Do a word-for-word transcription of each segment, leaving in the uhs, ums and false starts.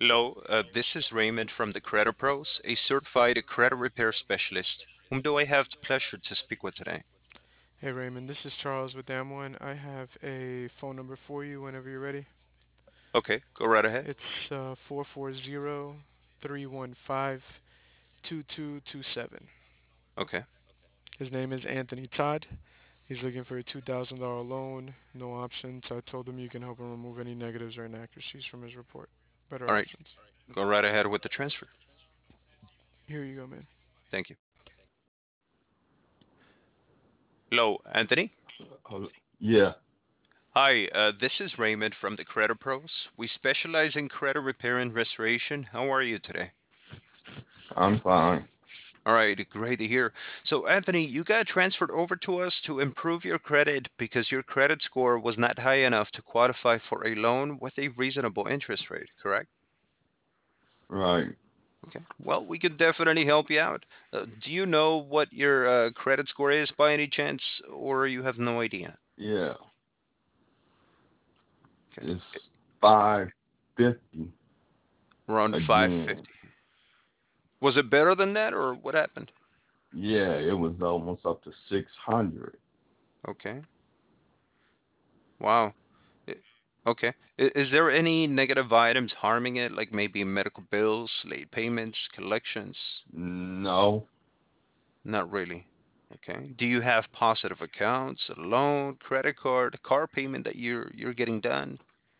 Hello, uh, this is Raymond from the Credit Pros, a certified credit repair specialist. Whom do I have the pleasure to speak with today? Hey Raymond, this is Charles with Damwine. I have a phone number for you whenever you're ready. Okay, go right ahead. It's uh, four four zero, three one five, two two two seven. Okay, His name is Anthony Todd. He's looking for a two thousand dollars loan, no options. I told him you can help him remove any negatives or inaccuracies from his report. Better all right, options. go right ahead with the transfer. Here you go, man. Thank you. Hello, Anthony. Hold- Yeah, Hi, uh, this is Raymond from the Credit Pros. We specialize in credit repair and restoration. How are you today? I'm fine. All right, great to hear. So, Anthony, you got transferred over to us to improve your credit because your credit score was not high enough to qualify for a loan with a reasonable interest rate, correct? Right. Okay. Well, we could definitely help you out. Uh, do you know what your uh, credit score is by any chance, or you have no idea? Yeah. Okay. It's five fifty Around again. five fifty. Was it better than that, or what happened? Yeah, it was almost up to six hundred. Okay. Wow. I- Okay. I- Is there any negative items harming it, like maybe medical bills, late payments, collections? No. Not really. Okay. Do you have positive accounts, a loan, credit card, car payment that you're you're getting done?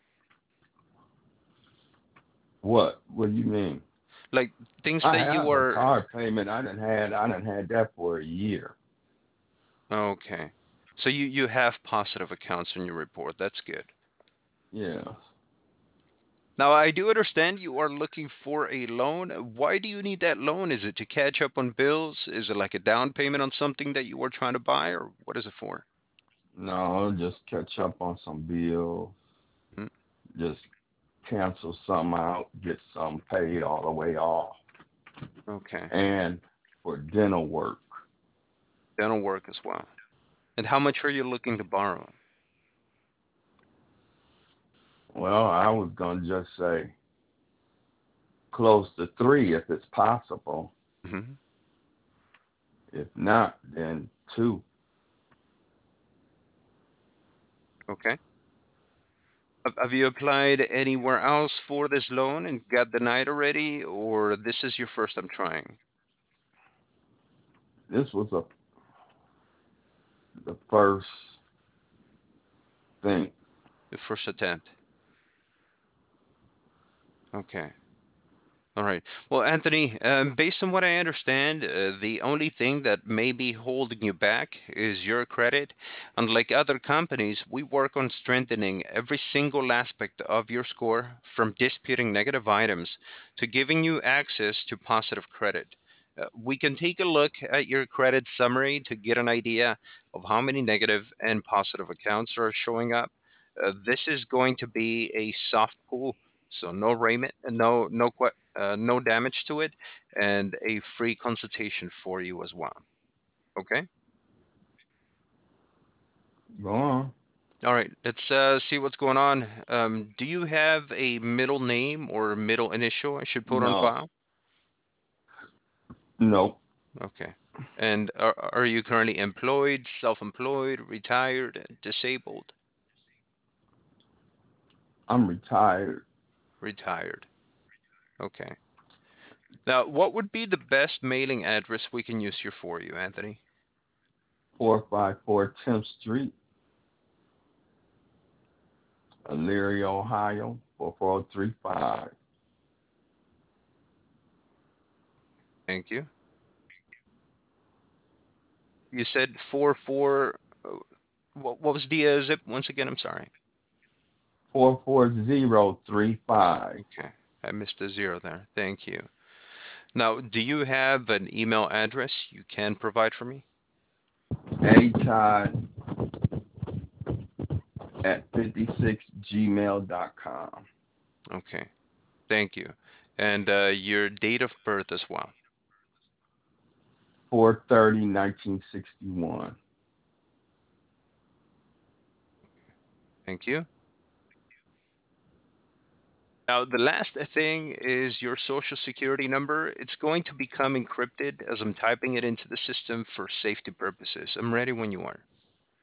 What? What do you mean? Like things I that you have a are. car payment. I done had I done had that for a year. Okay. So you you have positive accounts in your report. That's good. Yeah. Now, I do understand you are looking for a loan. Why do you need that loan? Is it to catch up on bills? Is it like a down payment on something that you were trying to buy, or what is it for? No, just catch up on some bills. Hmm, Just cancel some out, get some paid all the way off. okay. And for dental work. Dental work as well. And how much are you looking to borrow? Well, I was gonna just say close to three if it's possible. Hmm. If not, then two. Okay. Have have you applied anywhere else for this loan and got denied already, or this is your first time trying? This was a the first thing. The first attempt. Okay. All right. Well, Anthony, um, based on what I understand, uh, the only thing that may be holding you back is your credit. Unlike other companies, we work on strengthening every single aspect of your score, from disputing negative items to giving you access to positive credit. Uh, we can take a look at your credit summary to get an idea of how many negative and positive accounts are showing up. Uh, this is going to be a soft pull, so no payment, no no que- uh, no damage to it, and a free consultation for you as well. Okay. Go on. All right. Let's uh, see what's going on. Um, do you have a middle name or middle initial I should put on No, file? no. Okay. And are, are you currently employed, self-employed, retired, disabled? I'm retired. Retired. Okay. Now, what would be the best mailing address we can use here for you, Anthony? four five four tenth Street, Elyria, Ohio, four four three five. Thank you. You said four four. uh, What, what was the uh, zip once again? I'm sorry. four four zero three five. Okay, I missed a zero there. Thank you. Now, do you have an email address you can provide for me? A Todd at fifty six gmail dot com. Okay, thank you. And uh, your date of birth as well. four thirty nineteen sixty one. Thank you. Now, the last thing is your social security number. It's going to become encrypted as I'm typing it into the system for safety purposes. I'm ready when you are.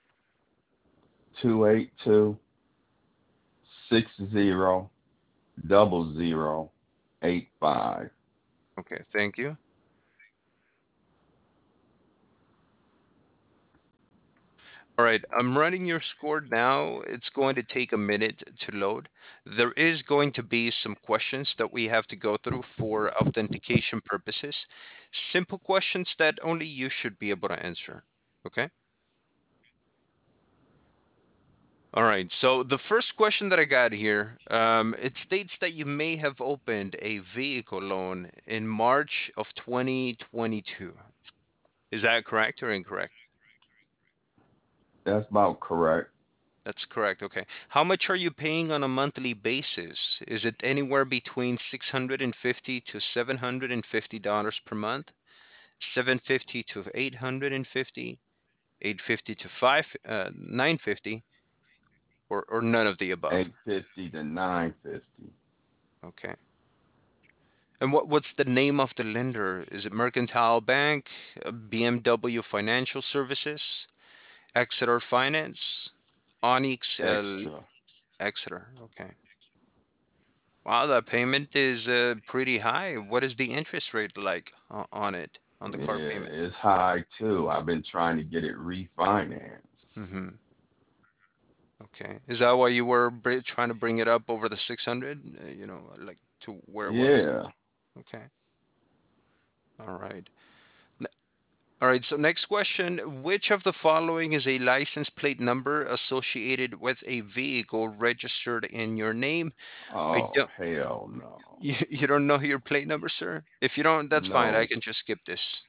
Two eight two six zero double zero eight five. Okay, thank you. All right, I'm running your score now. It's going to take a minute to load. There is going to be some questions that we have to go through for authentication purposes. Simple questions that only you should be able to answer. Okay? All right, so the first question that I got here, um, it states that you may have opened a vehicle loan in March of twenty twenty-two. Is that correct or incorrect? That's about correct. That's correct. Okay. How much are you paying on a monthly basis? Is it anywhere between six hundred fifty to seven hundred fifty dollars per month? seven hundred fifty to eight hundred fifty, eight hundred fifty to five uh, nine hundred fifty, or or none of the above? Eight fifty to nine fifty. Okay. And what what's the name of the lender? Is it Mercantile Bank, uh, B M W Financial Services, Exeter Finance, Onyx, uh, Extra. Exeter? Okay. Wow, that payment is uh, pretty high. What is the interest rate like o- on it, on the Yeah, car payment? it's high too. I've been trying to get it refinanced. Mm-hmm. Okay. Is that why you were br trying to bring it up over the six hundred, uh, you know, like to where it was? Yeah. Okay. All right. N- All right. So next question, which of the following is a license plate number associated with a vehicle registered in your name? I Oh, don't, hell no. you, you don't know your plate number, sir? If you don't, that's fine. I No. can just skip this.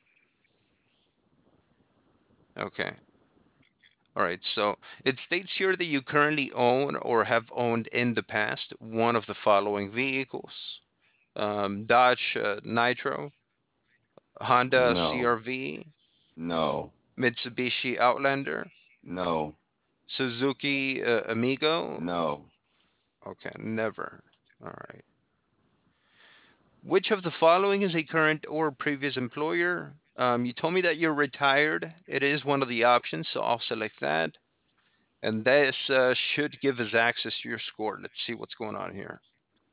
Okay. All right, so it states here that you currently own or have owned in the past one of the following vehicles: um, Dodge uh, Nitro, Honda No. C R V, No. Mitsubishi Outlander, No. Suzuki uh, Amigo. No. Okay, never. All right. Which of the following is a current or previous employer? Um, you told me that you're retired. It is one of the options, so I'll select that. And this uh, should give us access to your score. Let's see what's going on here.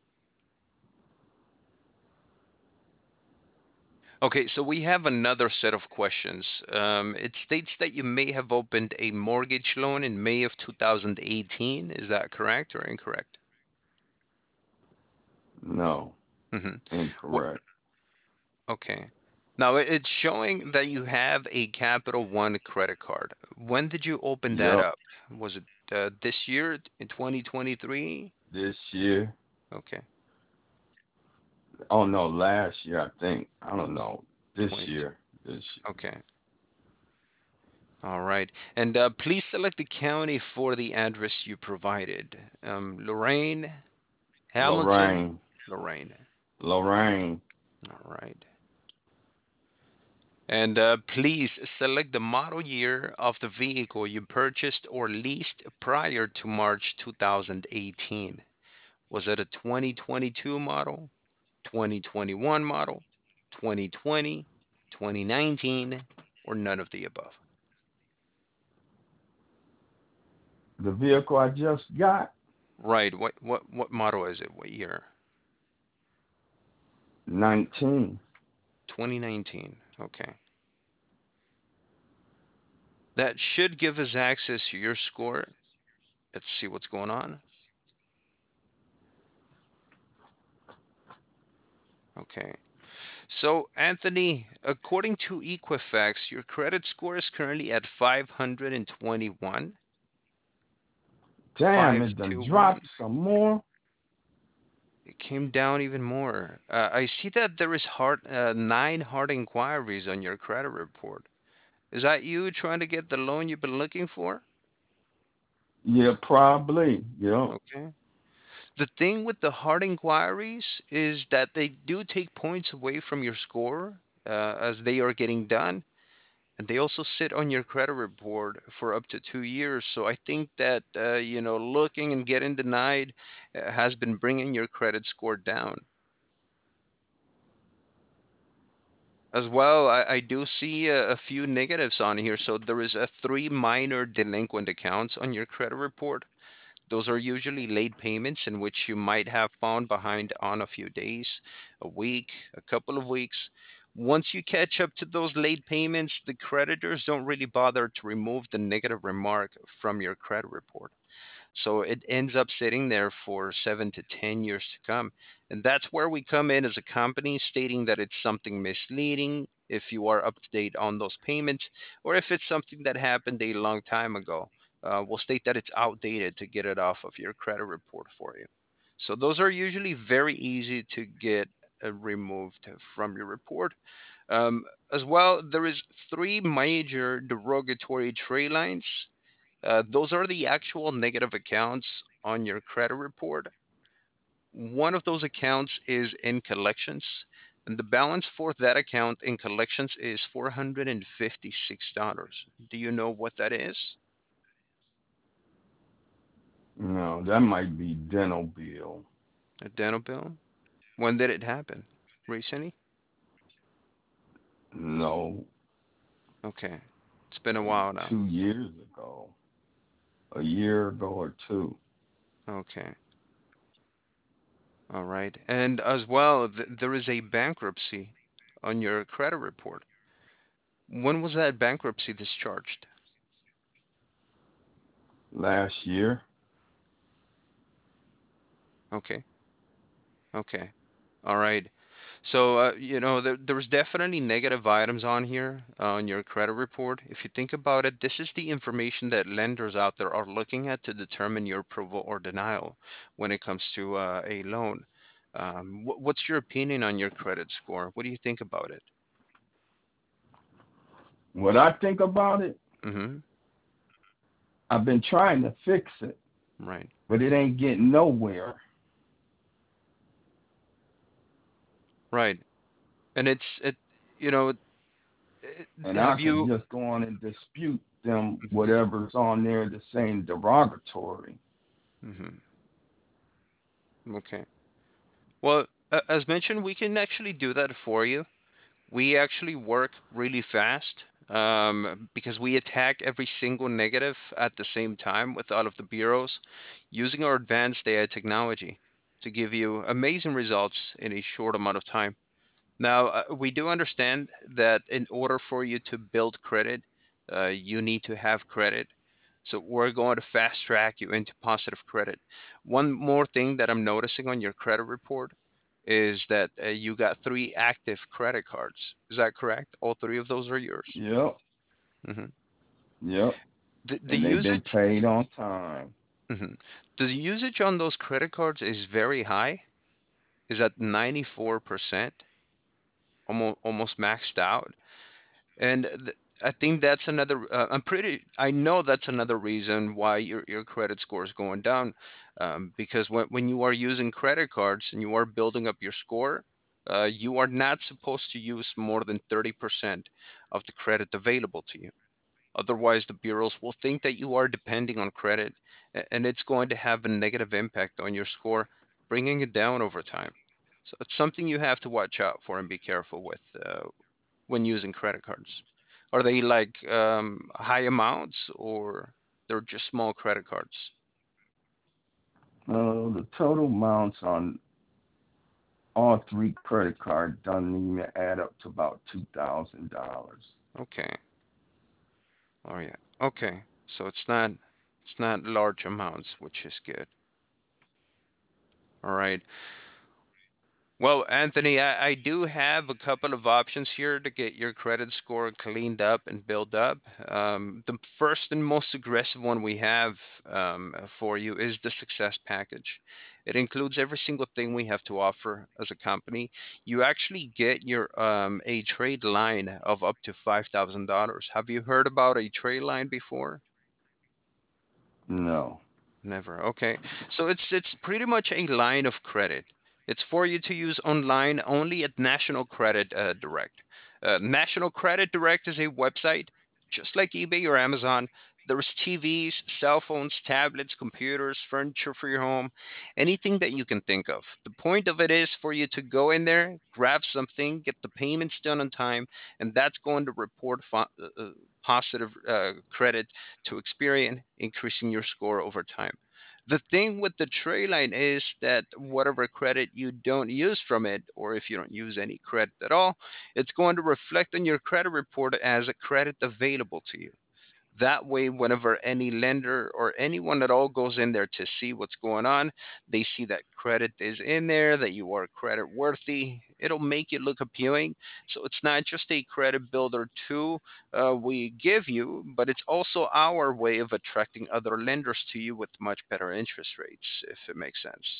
Okay, so we have another set of questions. Um, it states that you may have opened a mortgage loan in May of two thousand eighteen. Is that correct or incorrect? No. Mm-hmm. What? Incorrect. Okay. Now it- it's showing that you have a Capital One credit card. When did you open that Yep. up? Was it uh, this year in twenty twenty-three? This year. Okay, Oh no, last year I think. I don't know. This twenty. year. This Okay. All right. And uh, please select the county for the address you provided. Um, Lorraine, Hamilton, Lorraine. Lorraine. Lorraine. All right. And uh, please select the model year of the vehicle you purchased or leased prior to March two thousand eighteen. Was it a twenty twenty-two model, twenty twenty-one model, twenty twenty, twenty nineteen, or none of the above? The vehicle I just got. Right. What what what model is it? What year? Nineteen. twenty nineteen. Okay. That should give us access to your score. Let's see what's going on. Okay. So, Anthony, according to Equifax, your credit score is currently at five hundred twenty-one, Damn, it done five two one. dropped some more. It came down even more. Uh, I see that there is hard, uh, nine hard inquiries on your credit report. Is that you trying to get the loan you've been looking for? Yeah, probably. Yep. Okay. The thing with the hard inquiries is that they do take points away from your score uh, as they are getting done. and they also sit on your credit report for up to two years. So I think that uh, you know, looking and getting denied uh, has been bringing your credit score down. As well, I, I do see a, a few negatives on here. So there is a three minor delinquent accounts on your credit report. Those are usually late payments in which you might have found behind on a few days, a week, a couple of weeks. Once you catch up to those late payments, the creditors don't really bother to remove the negative remark from your credit report. So it ends up sitting there for seven to ten years to come. And that's where we come in as a company, stating that it's something misleading if you are up to date on those payments, or if it's something that happened a long time ago. Uh, we'll state that it's outdated to get it off of your credit report for you. So those are usually very easy to get uh, removed from your report. Um, as well, there is three major derogatory trade lines. Uh, those are the actual negative accounts on your credit report. One of those accounts is in collections, and the balance for that account in collections is four hundred fifty-six dollars. Do you know what that is? No, that might be dental bill. A dental bill? When did it happen? Recently? No, Okay. It's been a maybe while now. two years ago, a year ago or two. Okay. All right. And as well, th- there is a bankruptcy on your credit report. When was that bankruptcy discharged? Last year, Okay. Okay. All right. So, uh, you know, there, there's definitely negative items on here uh, on your credit report. If you think about it, this is the information that lenders out there are looking at to determine your approval or denial when it comes to uh, a loan. Um, wh- what's your opinion on your credit score? What do you think about it? what I think about it, Mm-hmm. I've been trying to fix it, Right. but it ain't getting nowhere. Right. And it's it, you know, it, And I have can you? just go on and dispute them, Mhm. whatever's on there, the same derogatory. Mhm. Okay. Well, a- as mentioned, we can actually do that for you. We actually work really fast um, because we attack every single negative at the same time with all of the bureaus using our advanced A I technology to give you amazing results in a short amount of time. Now, uh, we do understand that in order for you to build credit, uh, you need to have credit. So we're going to fast track you into positive credit. One more thing that I'm noticing on your credit report is that uh, you got three active credit cards. Is that correct? All three of those are yours. Yep, hmm yep. The, the And they've been usage, paid on time. hmm the usage on those credit cards is very high. Is at ninety-four percent, almost almost maxed out. And th- I think that's another. Uh, I'm pretty. I know that's another reason why your your credit score is going down, um, because when when you are using credit cards and you are building up your score, uh, you are not supposed to use more than thirty percent of the credit available to you. Otherwise, the bureaus will think that you are depending on credit, a- and it's going to have a negative impact on your score, bringing it down over time. So it's something you have to watch out for and be careful with. Uh, when using credit cards? Are they like um, high amounts or they're just small credit cards? Uh, the total amounts on all three credit cards doesn't even add up to about two thousand dollars. Okay. Oh yeah. Okay. So it's not it's not large amounts, which is good. All right. Well, Anthony, I, I do have a couple of options here to get your credit score cleaned up and built up. Um, the first and most aggressive one we have um, for you is the Success Package. It includes every single thing we have to offer as a company. You actually get your um, a trade line of up to five thousand dollars. Have you heard about a trade line before? No. Never. Okay. So it's it's pretty much a line of credit. It's for you to use online only at National Credit uh, Direct. Uh, National Credit Direct is a website, just like eBay or Amazon. There's T Vs, cell phones, tablets, computers, furniture for your home, anything that you can think of. The point of it is for you to go in there, grab something, get the payments done on time, and that's going to report fo- uh, uh, positive uh, credit to Experian, increasing your score over time. The thing with the tray line is that whatever credit you don't use from it, or if you don't use any credit at all, it's going to reflect on your credit report as a credit available to you. That way, whenever any lender or anyone at all goes in there to see what's going on, they see that credit is in there, that you are credit worthy. It'll make it look appealing. So it's not just a credit builder tool uh, we give you, but it's also our way of attracting other lenders to you with much better interest rates, if it makes sense.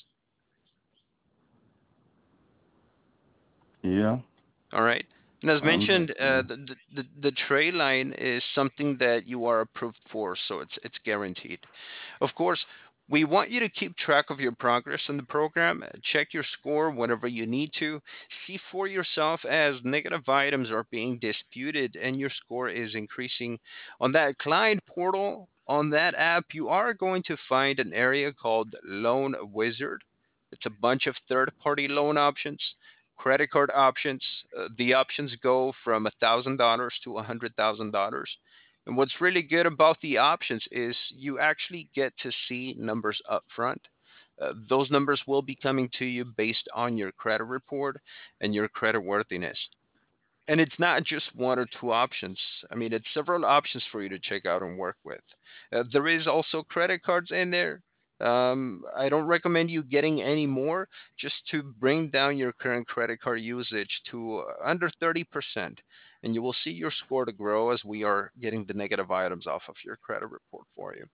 Yeah, All right. And as I'm mentioned, uh, listening. the, the, the the tray line is something that you are approved for, so it's it's guaranteed. Of course, we want you to keep track of your progress in the program, uh, check your score whenever you need to, see for yourself as negative items are being disputed and your score is increasing. On that client portal, on that app, you are going to find an area called Loan Wizard. It's a bunch of third party loan options, credit card options. Uh, the options go from one thousand dollars to one hundred thousand dollars. And what's really good about the options is you actually get to see numbers up front. Uh, those numbers will be coming to you based on your credit report and your credit worthiness. And it's not just one or two options. I mean, it's several options for you to check out and work with. Uh, there is also credit cards in there. Um, I don't recommend you getting any more just to bring down your current credit card usage to uh, under thirty percent. And you will see your score to grow as we are getting the negative items off of your credit report for you.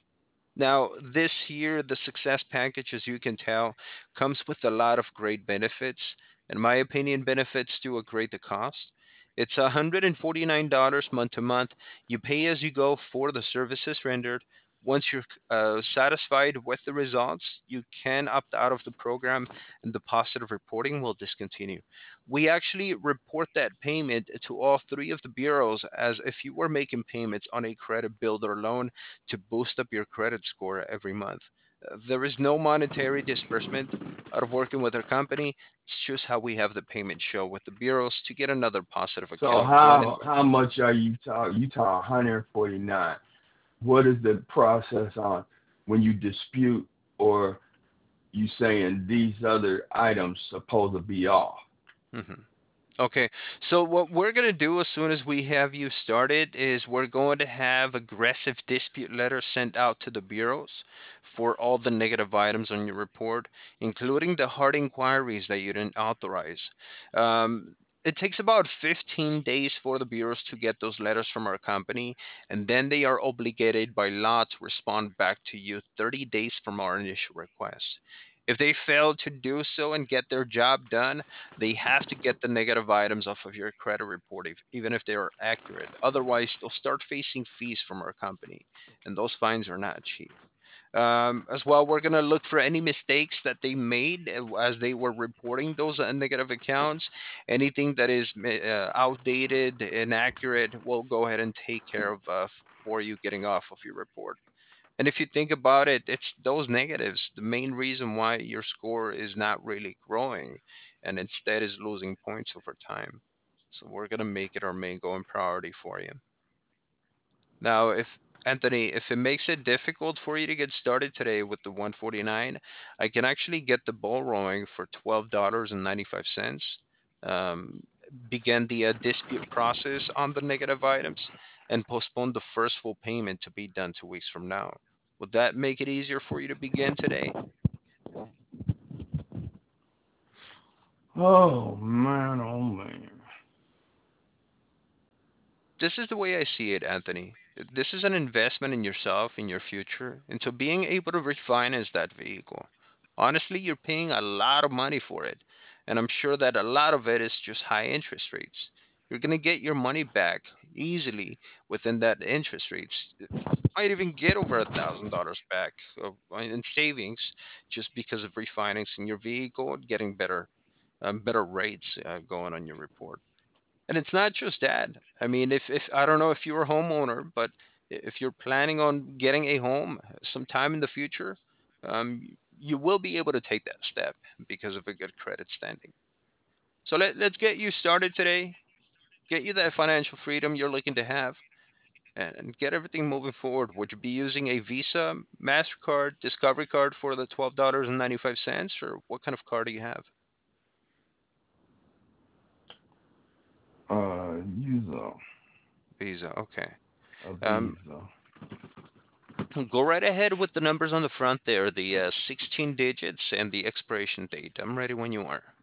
Now, this year, the success package, as you can tell, comes with a lot of great benefits. In my opinion, benefits do equate the cost. It's one hundred forty-nine dollars month to month. You pay as you go for the services rendered. Once you're uh, satisfied with the results, you can opt out of the program and the positive reporting will discontinue. We actually report that payment to all three of the bureaus as if you were making payments on a credit builder loan to boost up your credit score every month. Uh, There is no monetary disbursement out of working with our company. It's just how we have the payment show with the bureaus to get another positive So account running. how how much are you talking? You talk one hundred forty-nine. What is the process on when you dispute or you saying these other items supposed to be off? Mhm. Okay, so what we're going to do as soon as we have you started is we're going to have aggressive dispute letters sent out to the bureaus for all the negative items on your report, including the hard inquiries that you didn't authorize. Um, it takes about fifteen days for the bureaus to get those letters from our company, and then they are obligated by law to respond back to you thirty days from our initial request. If they fail to do so and get their job done, they have to get the negative items off of your credit report, if, even if they are accurate. Otherwise, they'll start facing fees from our company, and those fines are not cheap. Um, as well, we're going to look for any mistakes that they made uh, as they were reporting those uh, negative accounts. Anything that is uh, outdated, inaccurate, we'll go ahead and take care of uh, for you getting off of your report. And if you think about it, it's those negatives, the main reason why your score is not really growing and instead is losing points over time. So we're going to make it our main goal and priority for you. Now, if Anthony, if it makes it difficult for you to get started today with the one forty-nine, I can actually get the ball rolling for twelve dollars and ninety-five cents. Um, Begin the uh, dispute process on the negative items and postpone the first full payment to be done two weeks from now. Would that make it easier for you to begin today? Oh man, oh man. This is the way I see it, Anthony. This is an investment in yourself, in your future, into being able to refinance that vehicle. Honestly, you're paying a lot of money for it, and I'm sure that a lot of it is just high interest rates. You're going to get your money back easily within that interest rates. Might even get over a thousand dollars back of- in savings just because of refinancing your vehicle and getting better, um, better rates uh, going on your report. And it's not just that. I mean, if, if I don't know if you're a homeowner, but if you're planning on getting a home sometime in the future, um, you will be able to take that step because of a good credit standing. So let, let's get you started today, get you that financial freedom you're looking to have, and, and get everything moving forward. Would you be using a Visa, MasterCard, Discovery card for the twelve dollars and ninety-five cents, or what kind of card do you have? Uh, use a, Visa, okay. a Um, Visa. Go right ahead with the numbers on the front there, the uh, sixteen digits and the expiration date. I'm ready when you are.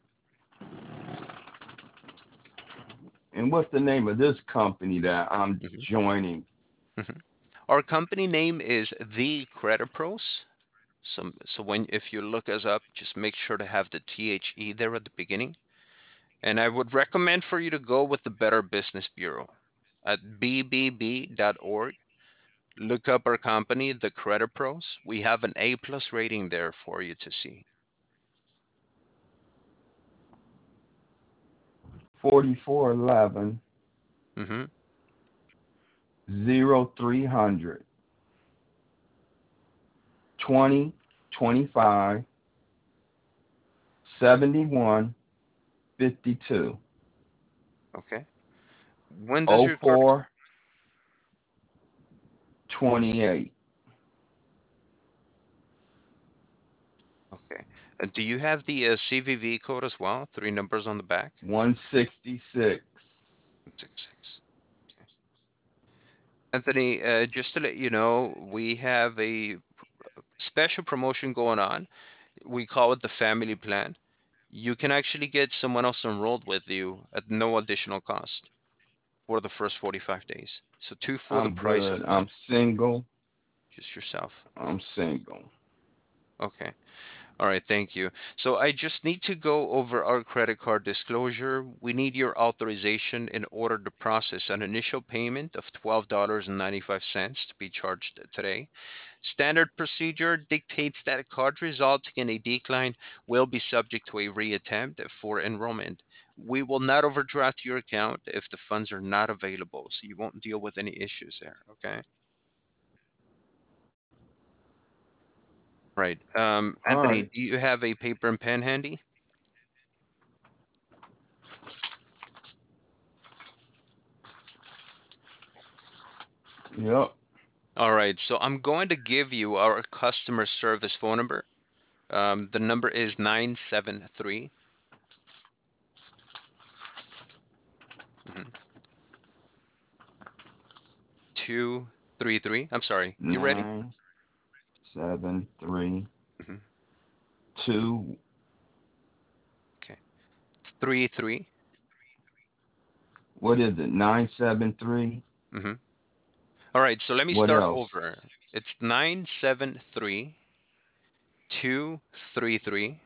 And what's the name of this company that I'm Mhm, joining? mhm. Our company name is The Credit Pros. So, so when if you look us up, just make sure to have the T H E there at the beginning. And I would recommend for you to go with the Better Business Bureau at b b b dot org. Look up our company, The Credit Pros. We have an A plus rating there for you to see. forty-four eleven Hmm. zero three hundred twenty twenty-five seventy-one fifty-two Okay. When does oh your card? four twenty-eight Okay. Uh, do you have the uh, C V V code as well? Three numbers on the back? one sixty-six. Six six. Okay. Anthony, uh, just to let you know, we have a special promotion going on. We call it the family plan. You can actually get someone else enrolled with you at no additional cost for the first forty-five days. So two for the I'm price of good. one, I'm single. just yourself. I'm single. Okay. All right, thank you. So I just need to go over our credit card disclosure. We need your authorization in order to process an initial payment of twelve dollars and ninety-five cents to be charged today. Standard procedure dictates that a card resulting in a decline will be subject to a reattempt for enrollment. We will not overdraft your account if the funds are not available, so you won't deal with any issues there, okay? Right. Um, All Anthony, right. do you have a paper and pen handy? Yep. All right, so I'm going to give you our customer service phone number. Um, the number is nine seven three. Mhm, two three three. I'm sorry. You ready? Nine seven three Mhm, two. okay. three three. What is it? Nine seven three. Mm-hmm. All right, so let me What start else? over. It's nine seven three two three three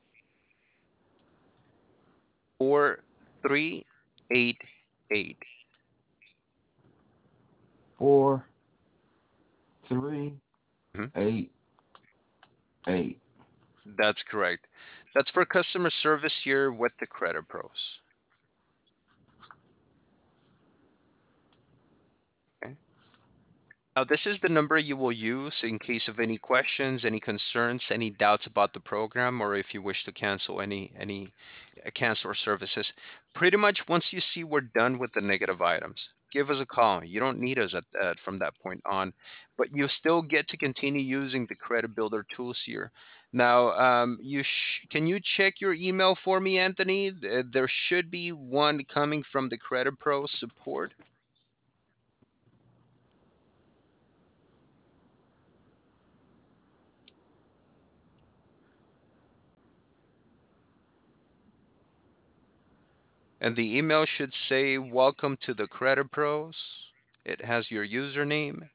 four three eight eight. Four three Mhm, eight eight. that's correct. That's for customer service here with the Credit Pros. Okay. Now, this is the number you will use in case of any questions, any concerns, any doubts about the program, or if you wish to cancel any any uh, cancel or services. Pretty much once you see we're done with the negative items, give us a call. You don't need us at, uh, from that point on, but you still get to continue using the credit builder tools here. Now, um, you sh- can you check your email for me, Anthony? Th- There should be one coming from the Credit Pro support. And the email should say, "Welcome to the Credit Pros." It has your username.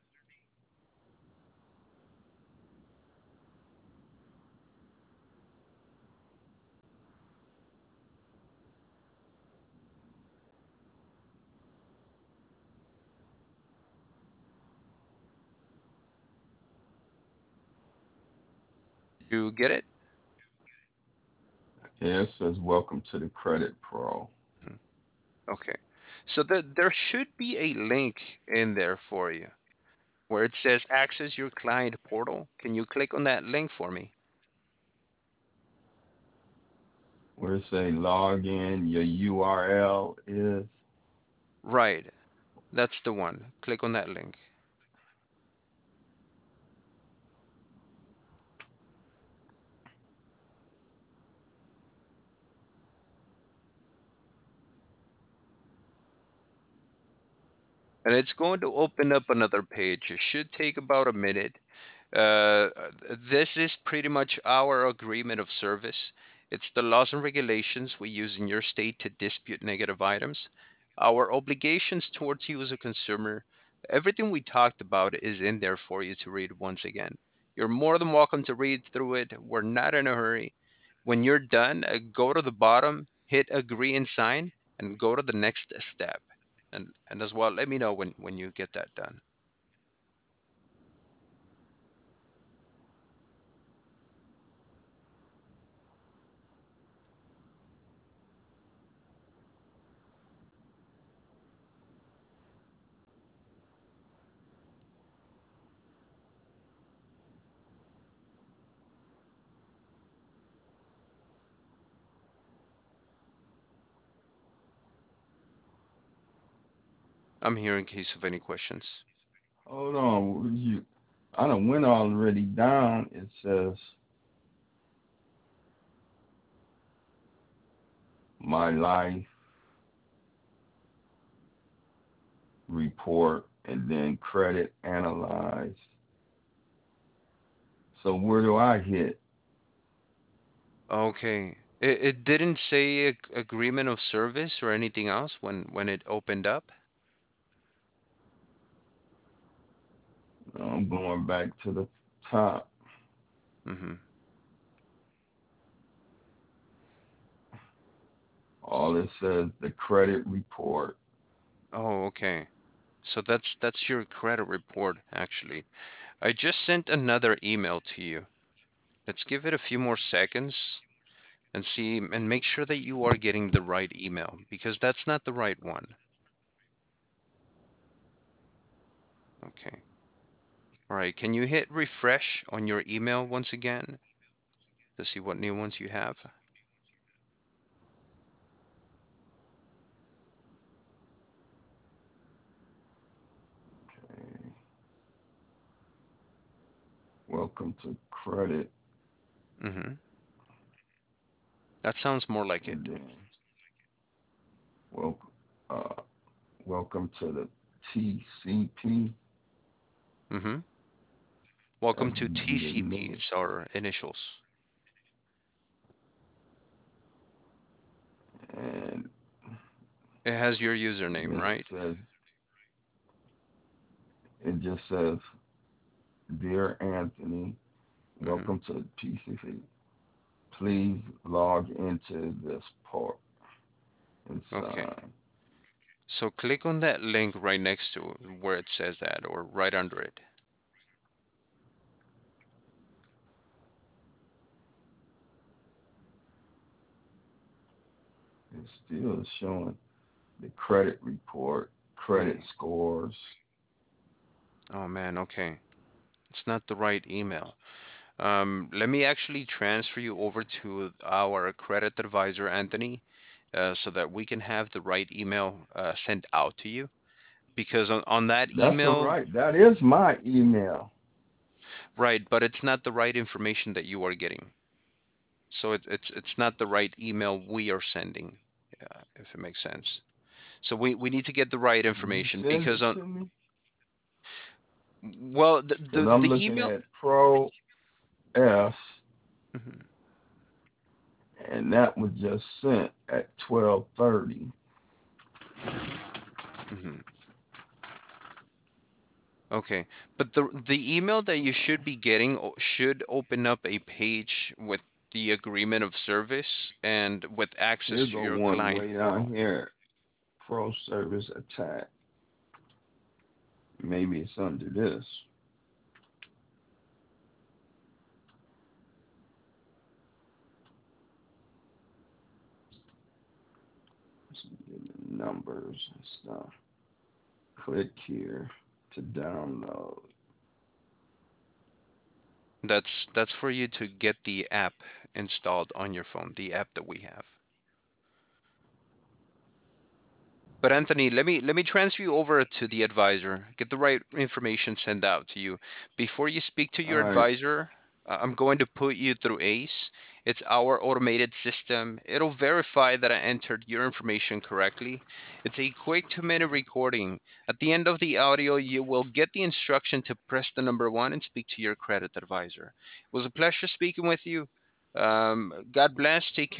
Did you get it? Yeah, it says welcome to the Credit Pro. Mhm. Okay. So the, there should be a link in there for you where it says access your client portal. Can you click on that link for me? Where it say log in, your U R L is. Right. That's the one. Click on that link. And it's going to open up another page. It should take about a minute. Uh, this is pretty much our agreement of service. It's the laws and regulations we use in your state to dispute negative items. Our obligations towards you as a consumer. Everything we talked about is in there for you to read once again. You're more than welcome to read through it. We're not in a hurry. When you're done, uh, go to the bottom, hit agree and sign, and go to the next step. And and as well, let me know when when you get that done. I'm here in case of any questions. Hold on, you. I done went already down. It says my life report and then credit analyze. So where do I hit? Okay. It, it didn't say ag- agreement of service or anything else when when it opened up. I'm going back to the top. Hmm. All it says the credit report. Oh, okay. So that's that's your credit report actually. I just sent another email to you. Let's give it a few more seconds and see and make sure that you are getting the right email because that's not the right one. Okay. All right. Can you hit refresh on your email once again to see what new ones you have? Okay. Welcome to credit. Hmm. That sounds more like And it. then welcome, uh, welcome to the T C P. Hmm. Welcome That to would be the T C P. name. It's our initials. And It has your username, then it right? says, it just says, Dear Anthony, Hmm. welcome to T C P. Please log into this port and Okay. sign. So click on that link right next to where it says that or right under it. It's still showing the credit report, credit Oh, scores. oh man, okay. It's not the right email. Um, let me actually transfer you over to our credit advisor, Anthony, uh, so that we can have the right email uh, sent out to you. Because on, on that That's all email, right. That is my email. right, but it's not the right information that you are getting. So it, it's it's not the right email we are sending, uh, if it makes sense. So we, we need to get the right You information send because it on to me well the because the, I'm the looking email. at Pro S, Mhm, and that was just sent at twelve thirty. mhm. Okay, but the the email that you should be getting o- should open up a page with the agreement of service and with Here access to go your one client way down portal. here. Pro service attack. Maybe it's under this. numbers and stuff. Click here to download. That's that's for you to get the app installed on your phone, the app that we have. But Anthony, let me let me transfer you over to the advisor. Get the right information sent out to you. Before you speak to All your right. advisor, uh, I'm going to put you through ACE. It's our automated system. It'll verify that I entered your information correctly. It's a quick two-minute recording. At the end of the audio, you will get the instruction to press the number one and speak to your credit advisor. It was a pleasure speaking with you. Um, God bless. Take care.